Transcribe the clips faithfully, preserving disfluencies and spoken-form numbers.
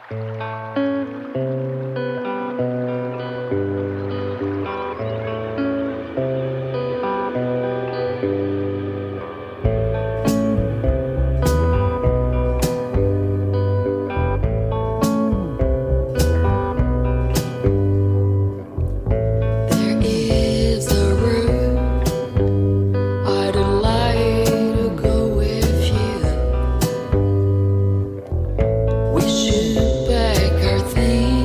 Things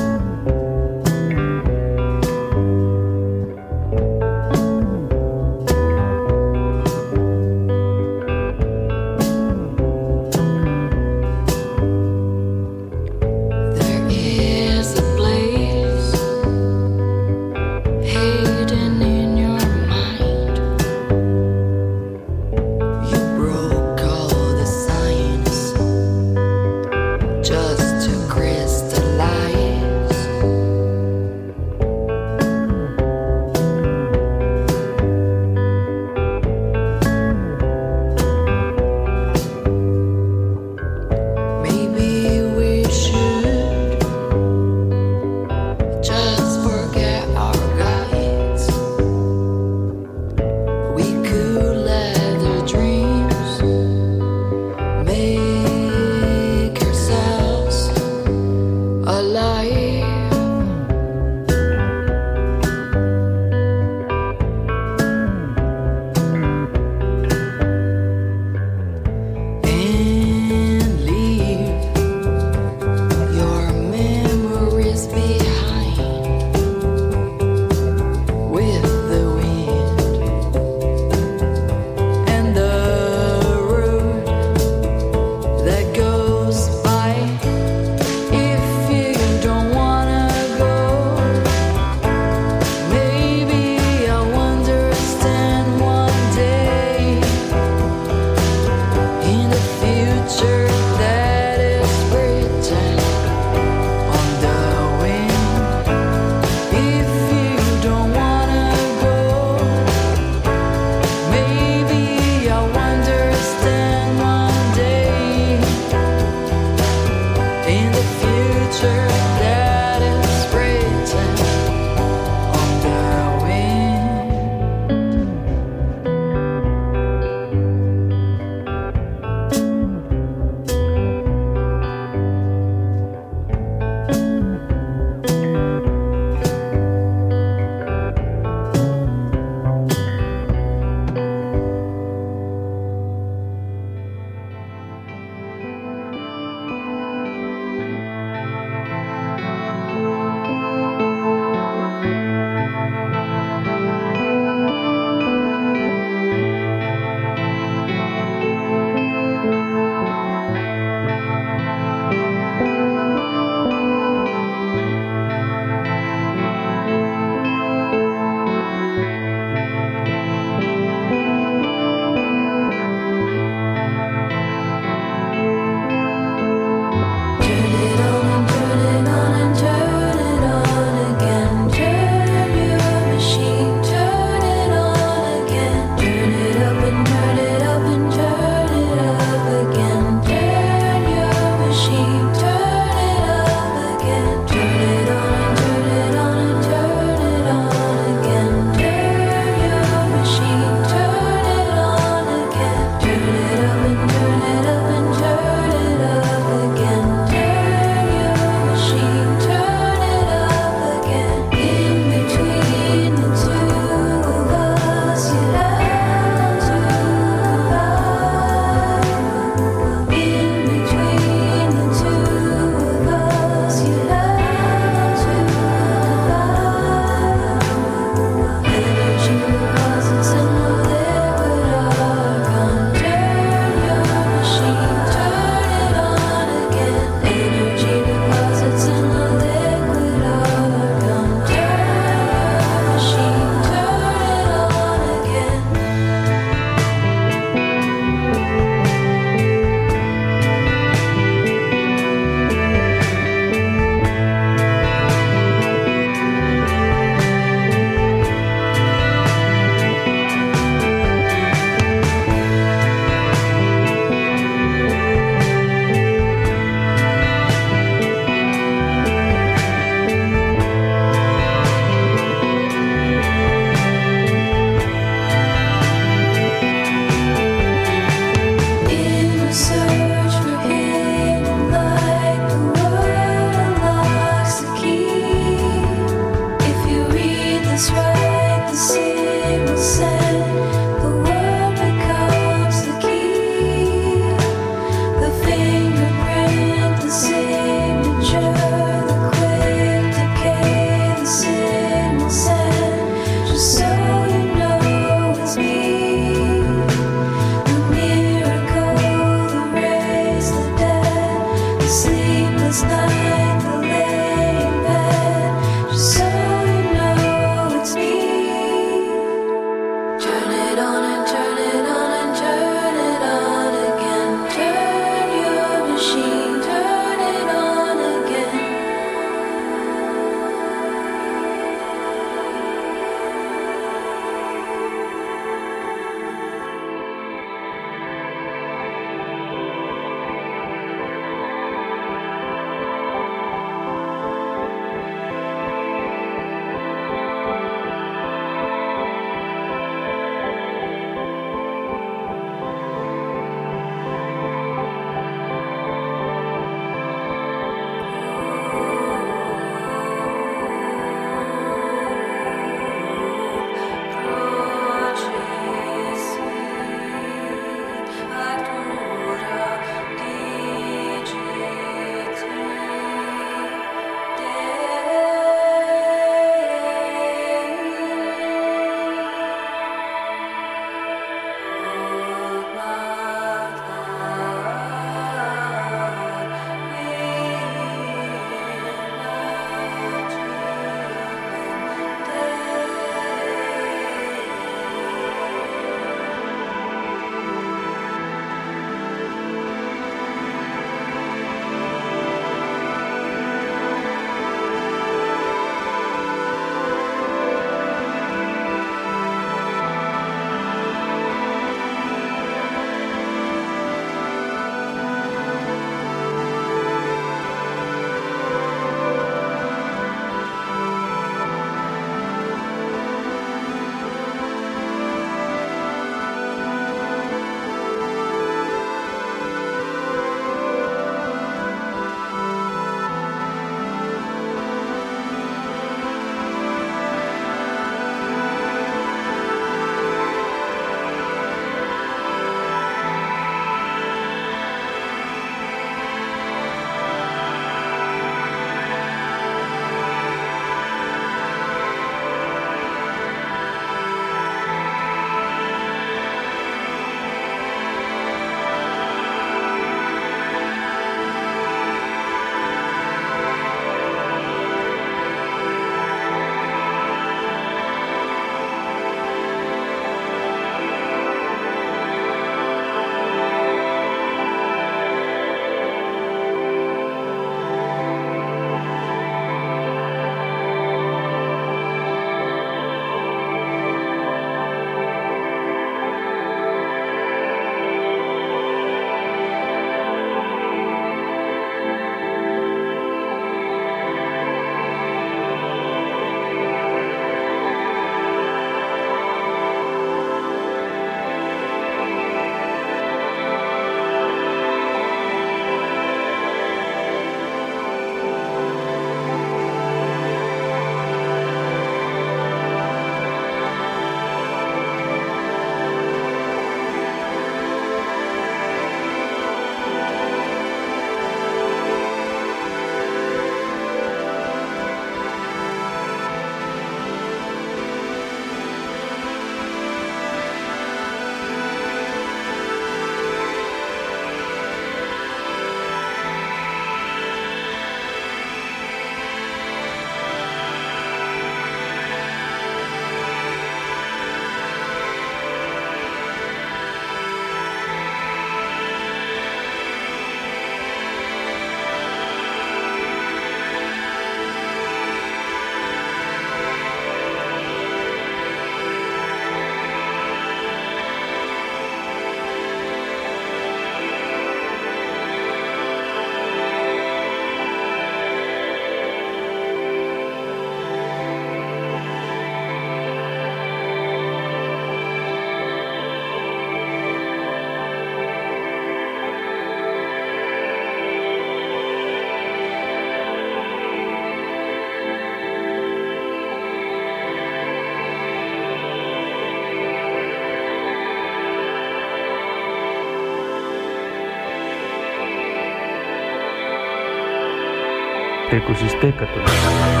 tegu siis teekatuna.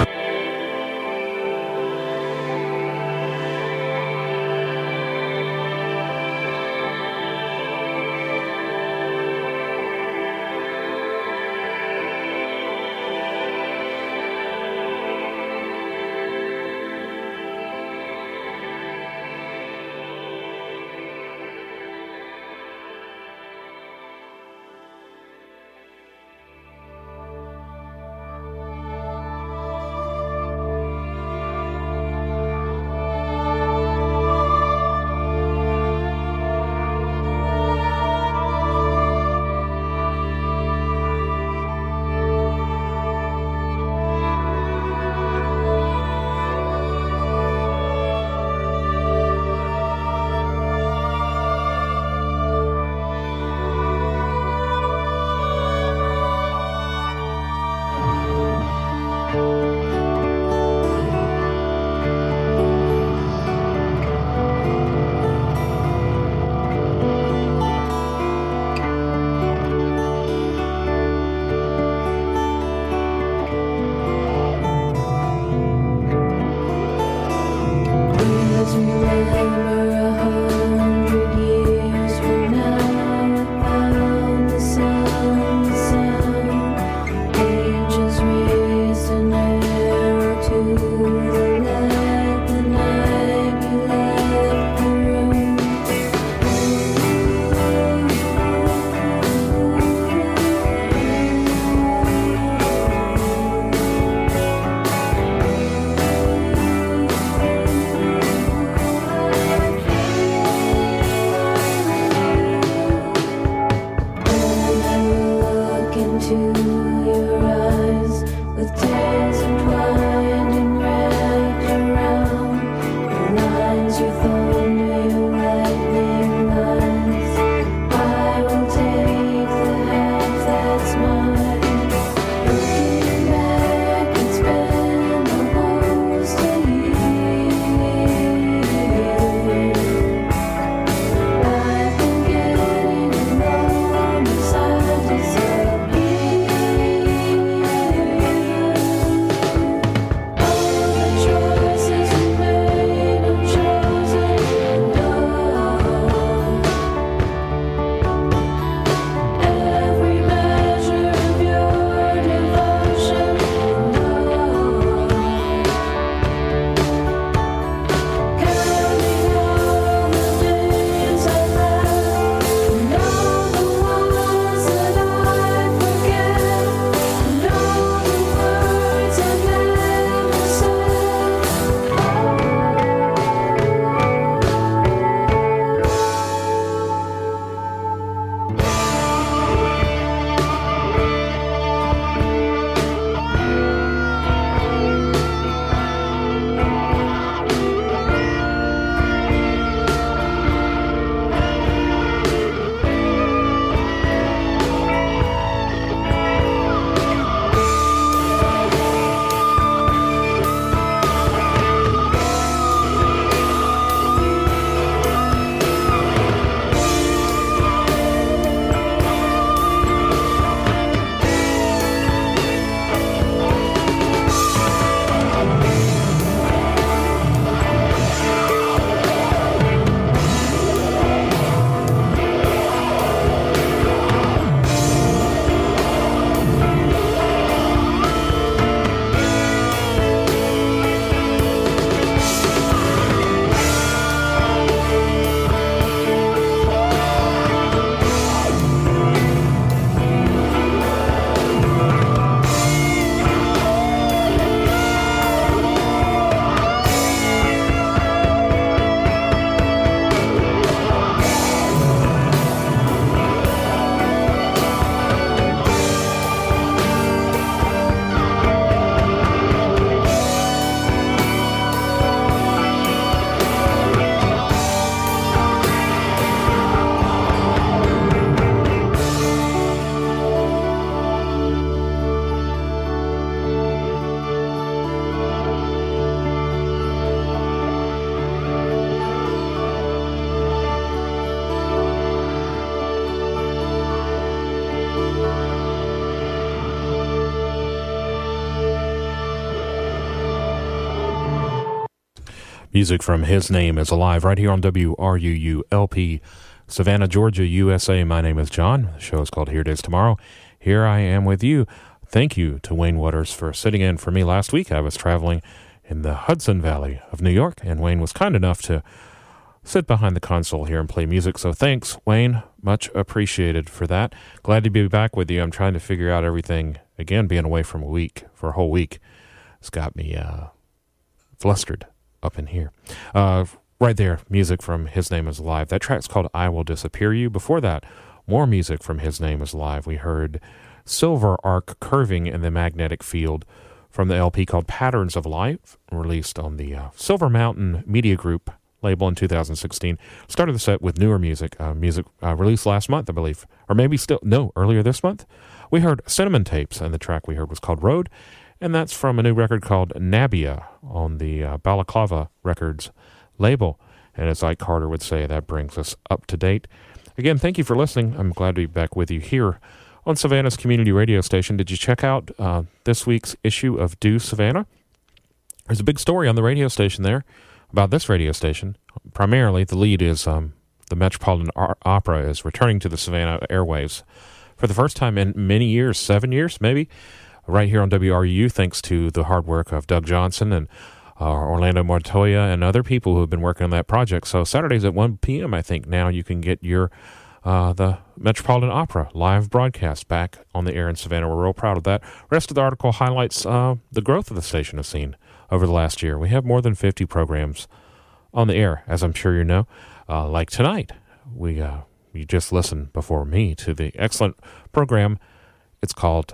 Music from His Name is Alive right here on W R U U L P, Savannah, Georgia, U S A. My name is John. The show is called Here It Is Tomorrow. Here I am with you. Thank you to Wayne Waters for sitting in for me last week. I was traveling in the Hudson Valley of New York, and Wayne was kind enough to sit behind the console here and play music. So thanks, Wayne. Much appreciated for that. Glad to be back with you. I'm trying to figure out everything. Again, being away from a week, for a whole week, it's got me uh, flustered up in here. Uh, right there, music from His Name is Alive. That track's called I Will Disappear You. Before that, more music from His Name is Alive. We heard Silver Arc Curving in the Magnetic Field from the L P called Patterns of Life, released on the uh, Silver Mountain Media Group label in two thousand sixteen. Started the set with newer music, uh, music uh, released last month, I believe, or maybe still, no, earlier this month. We heard Cinnamon Tapes, and the track we heard was called Road, and that's from a new record called Nabia on the uh, Balaclava Records label. And as Ike Carter would say, that brings us up to date. Again, thank you for listening. I'm glad to be back with you here on Savannah's community radio station. Did you check out uh, this week's issue of Do Savannah? There's a big story on the radio station there about this radio station. Primarily, the lead is um, the Metropolitan Ar- Opera is returning to the Savannah airwaves for the first time in many years, seven years maybe, right here on W R U U, thanks to the hard work of Doug Johnson and uh, Orlando Montoya and other people who have been working on that project. So Saturdays at one p.m., I think, now you can get your uh, the Metropolitan Opera live broadcast back on the air in Savannah. We're real proud of that. Rest of the article highlights uh, the growth of the station has seen over the last year. We have more than fifty programs on the air, as I'm sure you know. Uh, like tonight, we uh, you just listened before me to the excellent program. It's called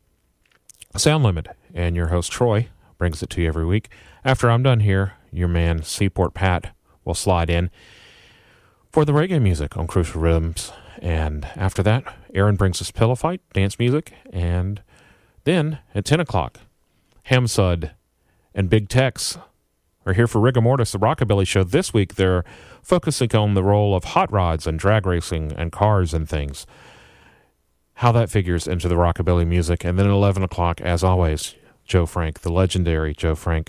Sound Limit, and your host Troy brings it to you every week. After I'm done here, your man Seaport Pat will slide in for the reggae music on Crucial Rhythms, and after that, Aaron brings us Pillow Fight, dance music, and then at ten o'clock, Hamsud and Big Tex are here for Rigor Mortis, the Rockabilly Show. This week, they're focusing on the role of hot rods and drag racing and cars and things, how that figures into the rockabilly music. And then at eleven o'clock, as always, Joe Frank, the legendary Joe Frank,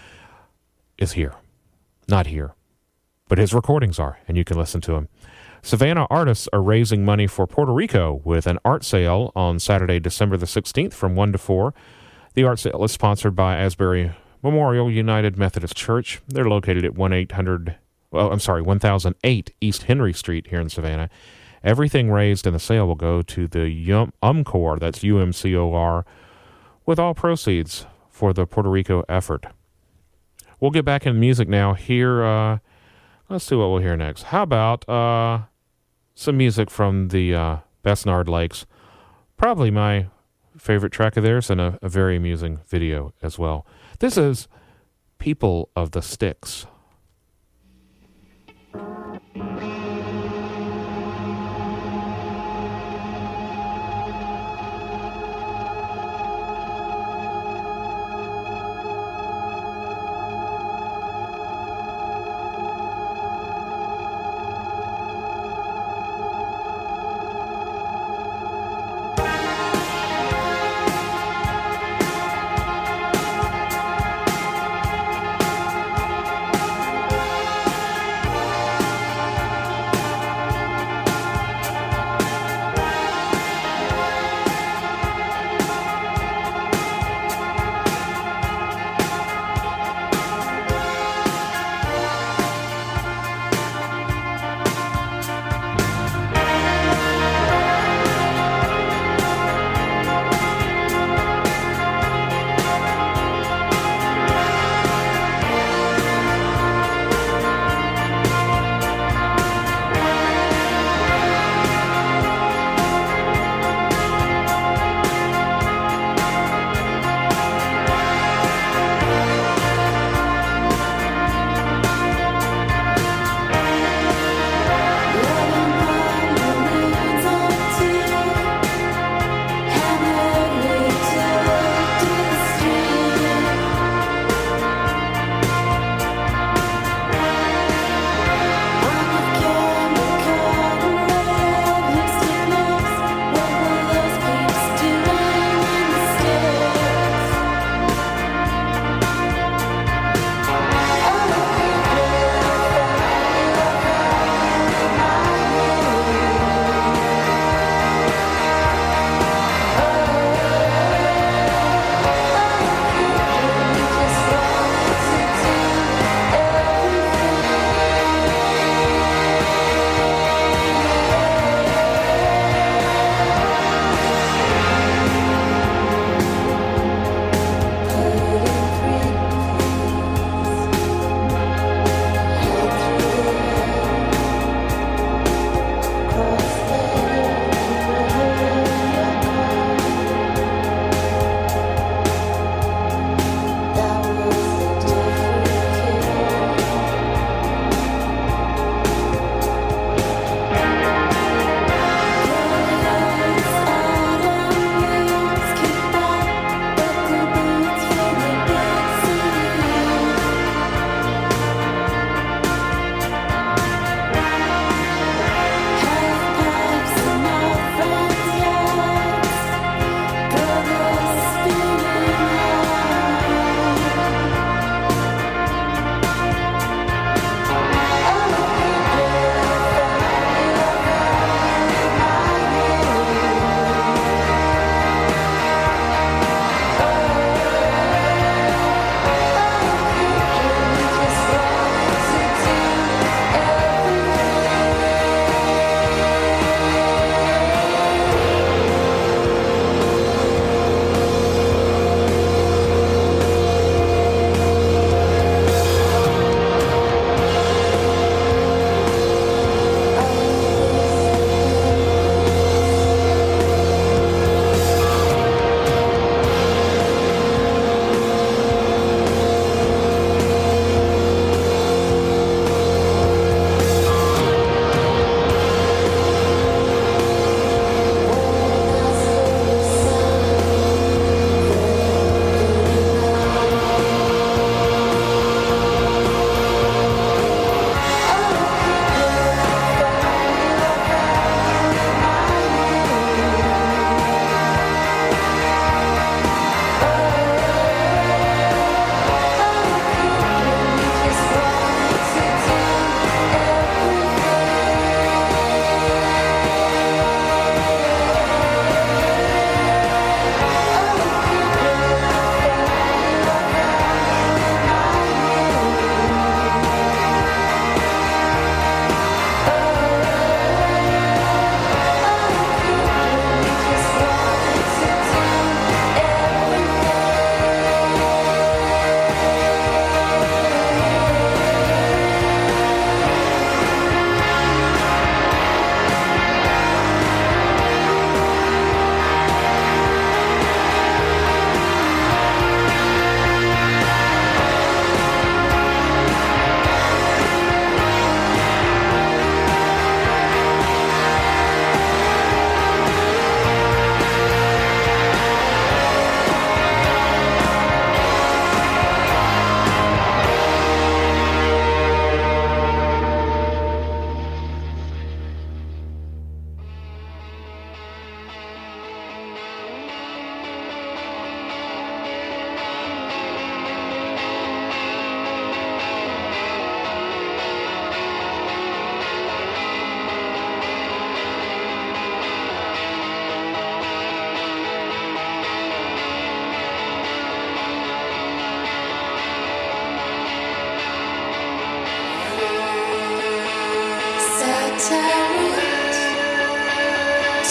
is here. Not here, but his recordings are, and you can listen to him. Savannah artists are raising money for Puerto Rico with an art sale on Saturday, December the sixteenth from one to four. The art sale is sponsored by Asbury Memorial United Methodist Church. They're located at one eight hundred, well, I'm sorry, one thousand eight East Henry Street here in Savannah. Everything raised in the sale will go to the U M C O R, that's U M C O R, with all proceeds for the Puerto Rico effort. We'll get back into music now. Here, uh, let's see what we'll hear next. How about uh, some music from the uh, Besnard Lakes? Probably my favorite track of theirs, and a, a very amusing video as well. This is People of the Sticks.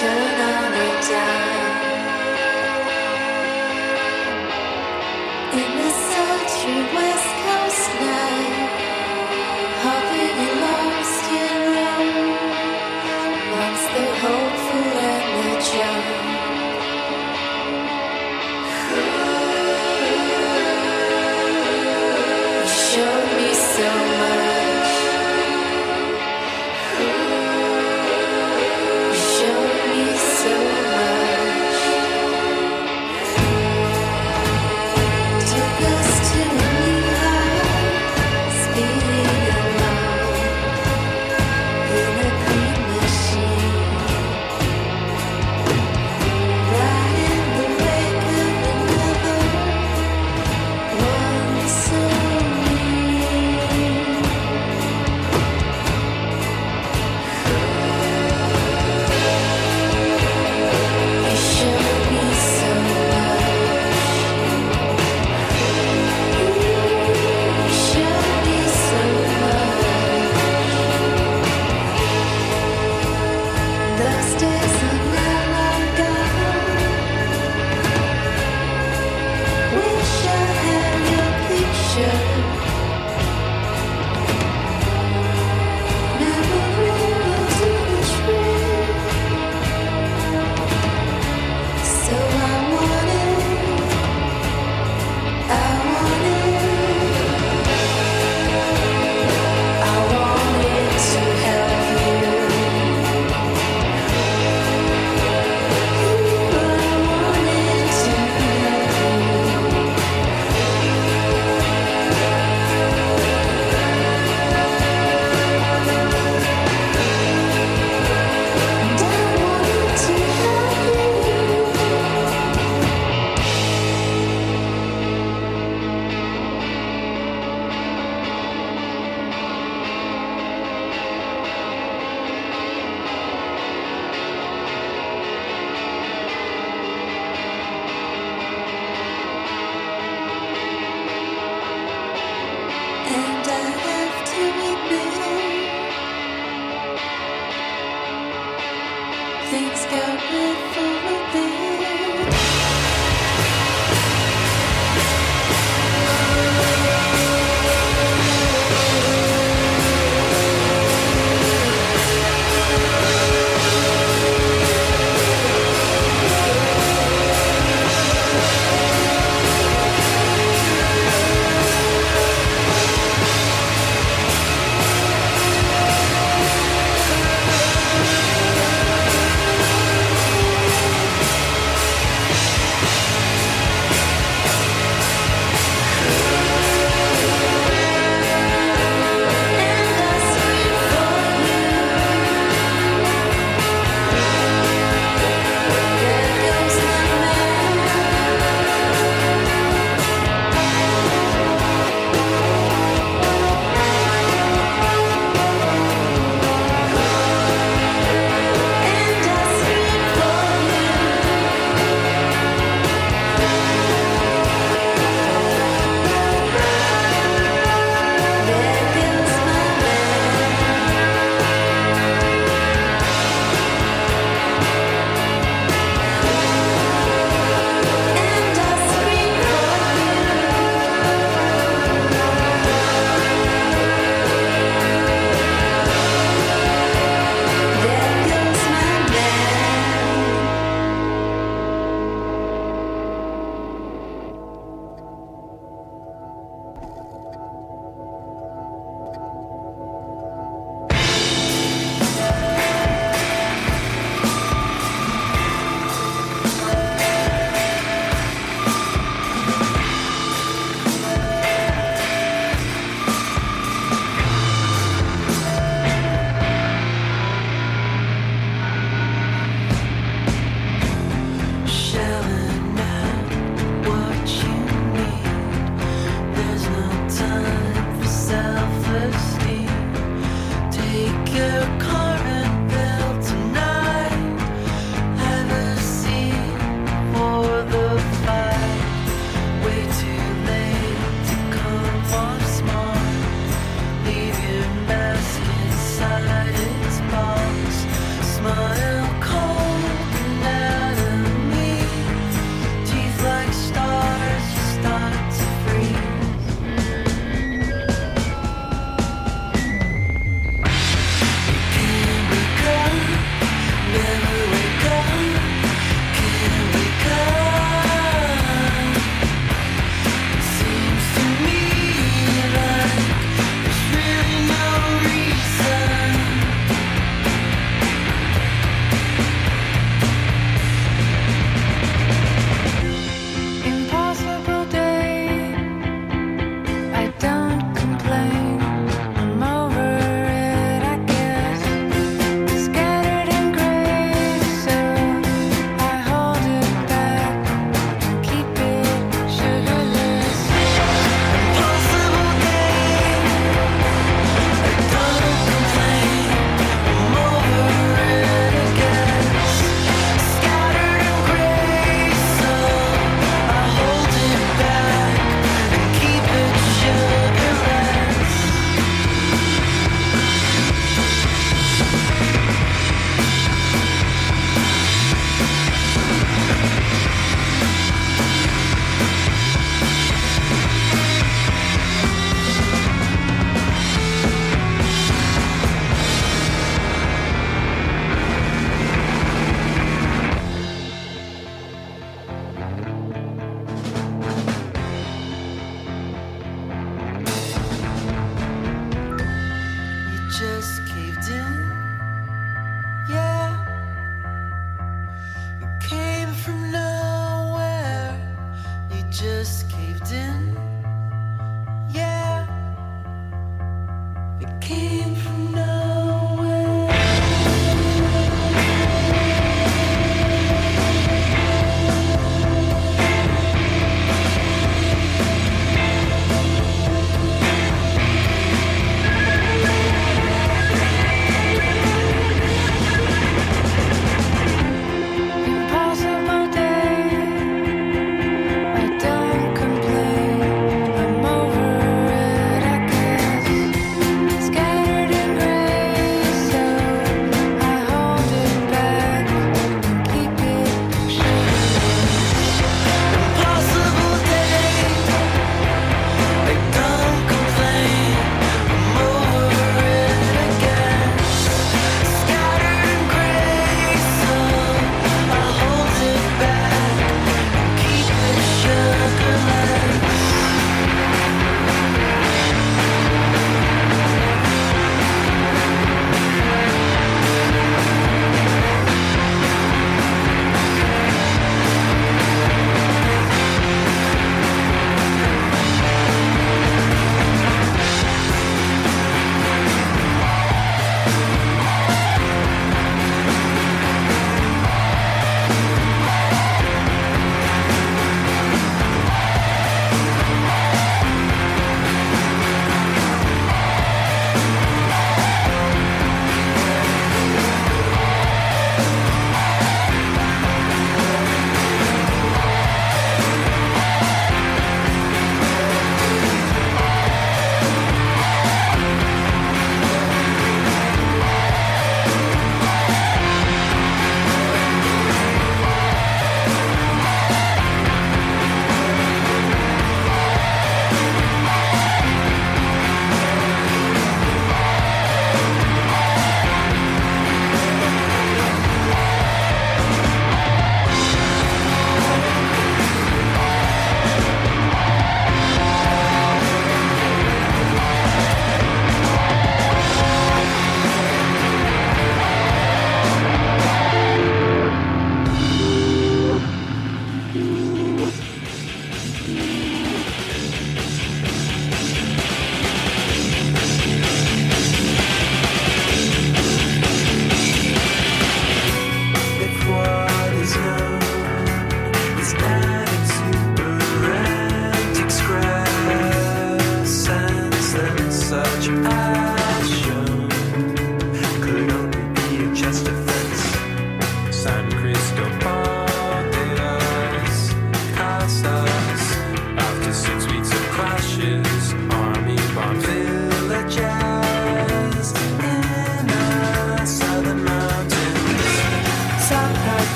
turn on a dime. In the sultry West Coast night, hoping and lost in room, amongst the hopeful and the drunk. You showed me so much. You showed me so much. Took us to a new high.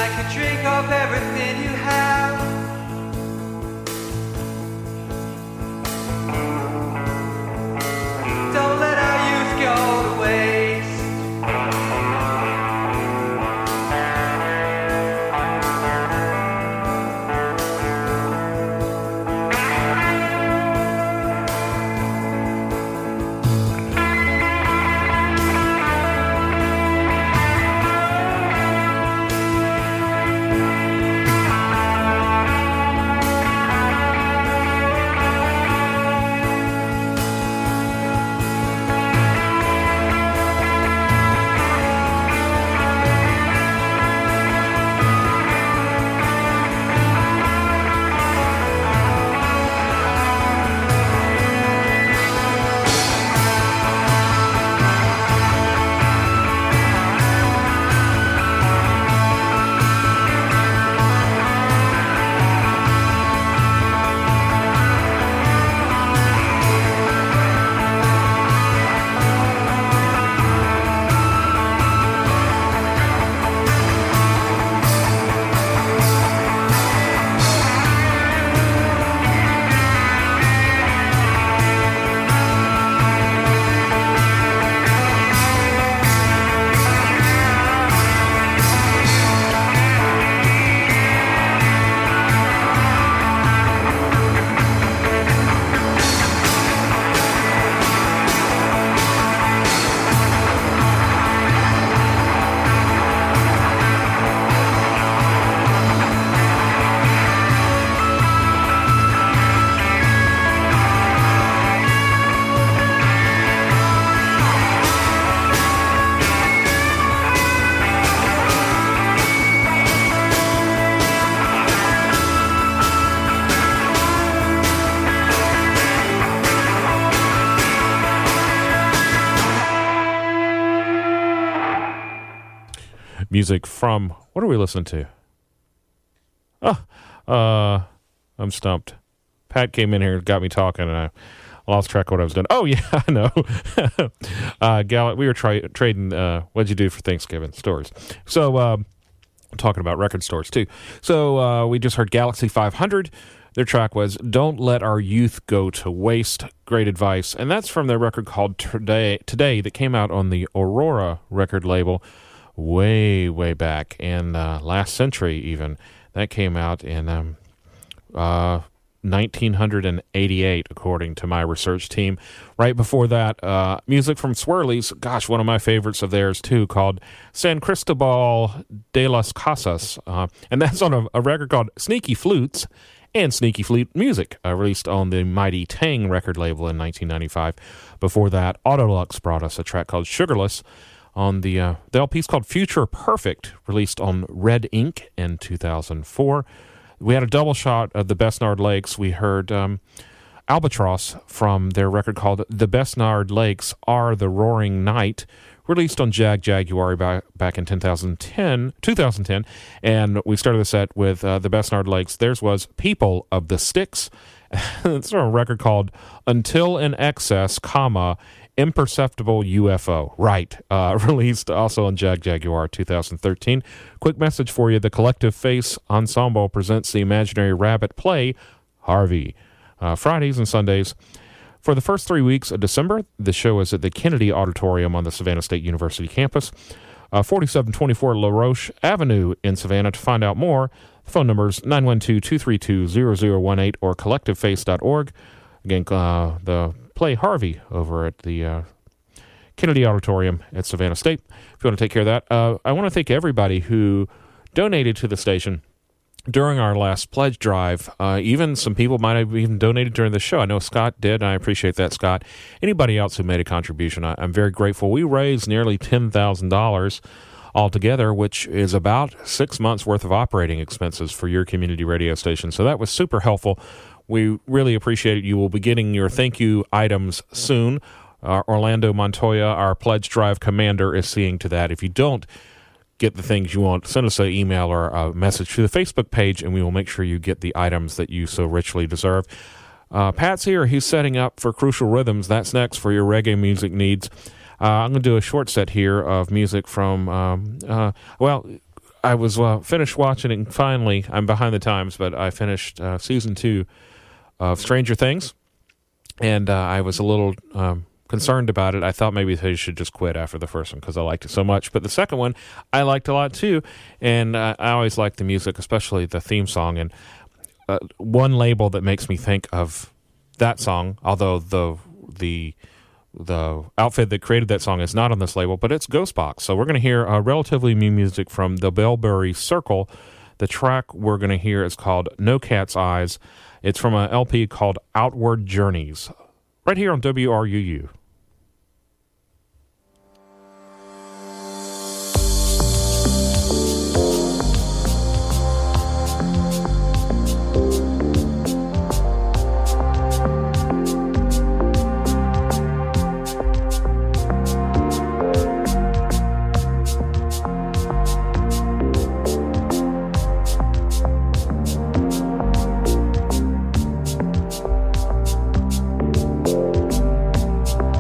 could drink of everything you have. Don't let our youth go to waste. Music from, what are we listening to? Oh, uh, I'm stumped. Pat came in here and got me talking, and I lost track of what I was doing. Oh, yeah, I know. uh, Gal, we were tra- trading, uh, what'd you do for Thanksgiving? Stores. So, uh, talking about record stores, too. So, uh, we just heard Galaxy five hundred. Their track was Don't Let Our Youth Go to Waste. Great advice. And that's from their record called Today, Today that came out on the Aurora record label way, way back in uh, last century even. That came out in um, uh, nineteen eighty-eight, according to my research team. Right before that, uh, music from Swirlies, gosh, one of my favorites of theirs too, called San Cristobal de las Casas. Uh, and that's on a, a record called Sneaky Flutes and Sneaky Flute Music, uh, released on the Mighty Tang record label in nineteen ninety-five. Before that, Autolux brought us a track called Sugarless on the, uh, the L P's called Future Perfect, released on Red Ink in two thousand four. We had a double shot of the Besnard Lakes. We heard um, Albatross from their record called The Besnard Lakes Are the Roaring Night, released on Jag Jaguar back, back in two thousand ten, and we started the set with uh, the Besnard Lakes. Theirs was People of the Sticks. It's a record called Until in Excess, comma, Imperceptible U F O. Right. Uh, released also on Jag Jaguar two thousand thirteen. Quick message for you. The Collective Face Ensemble presents the Imaginary Rabbit play, Harvey, uh, Fridays and Sundays. For the first three weeks of December, the show is at the Kennedy Auditorium on the Savannah State University campus, uh, forty-seven twenty-four La Roche Avenue in Savannah. To find out more, the phone number is nine one two, two three two, zero zero one eight or collective face dot org. Again, uh, the play Harvey over at the uh, Kennedy Auditorium at Savannah State. If you want to take care of that, uh, I want to thank everybody who donated to the station during our last pledge drive. Uh, even some people might have even donated during the show. I know Scott did, and I appreciate that, Scott. Anybody else who made a contribution, I, I'm very grateful. We raised nearly ten thousand dollars altogether, which is about six months' worth of operating expenses for your community radio station. So that was super helpful. We really appreciate it. You will be getting your thank you items soon. Uh, Orlando Montoya, our pledge drive commander, is seeing to that. If you don't get the things you want, send us an email or a message to the Facebook page, and we will make sure you get the items that you so richly deserve. Uh, Pat's here. He's setting up for Crucial Rhythms. That's next for your reggae music needs. Uh, I'm going to do a short set here of music from, um, uh, well, I was uh, finished watching it, and finally, I'm behind the times, but I finished uh, season two of Stranger Things, and uh, I was a little um, concerned about it. I thought maybe they should just quit after the first one because I liked it so much. But the second one, I liked a lot too, and uh, I always like the music, especially the theme song. And uh, one label that makes me think of that song, although the the the outfit that created that song is not on this label, but it's Ghostbox. So we're going to hear uh, relatively new music from the Bellberry Circle. The track we're going to hear is called No Cat's Eyes. It's from an L P called Outward Journeys, right here on W R U U. Thank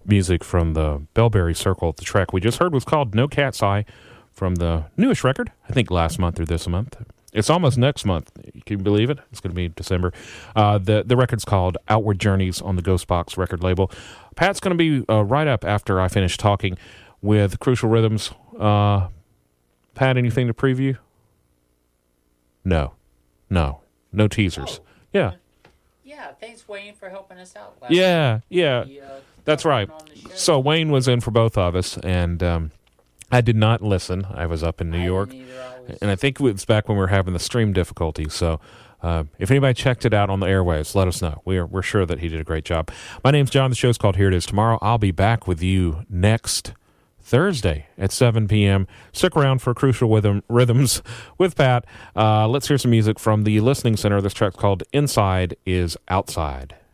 music from the Bellberry Circle. The track we just heard was called No Cat's Eye from the newest record, I think last month or this month. It's almost next month. Can you believe it? It's going to be December. Uh, the, the record's called Outward Journeys on the Ghostbox record label. Pat's going to be uh, right up after I finish talking with Crucial Rhythms. Uh, Pat, anything to preview? No. No. No teasers. Oh. Yeah. Yeah, thanks, Wayne, for helping us out. Last Yeah, yeah. We, uh, That's right. on the show. So Wayne was in for both of us, and um, I did not listen. I was up in New I York. didn't either. I was- And I think it was back when we were having the stream difficulties. So uh, if anybody checked it out on the airwaves, let us know. We're we're sure that he did a great job. My name's John. The show's called Here It Is Tomorrow. I'll be back with you next Thursday at seven p.m. Stick around for Crucial Rhythm, Rhythms with Pat. Uh, let's hear some music from the Listening Center. This track's called Inside is Outside.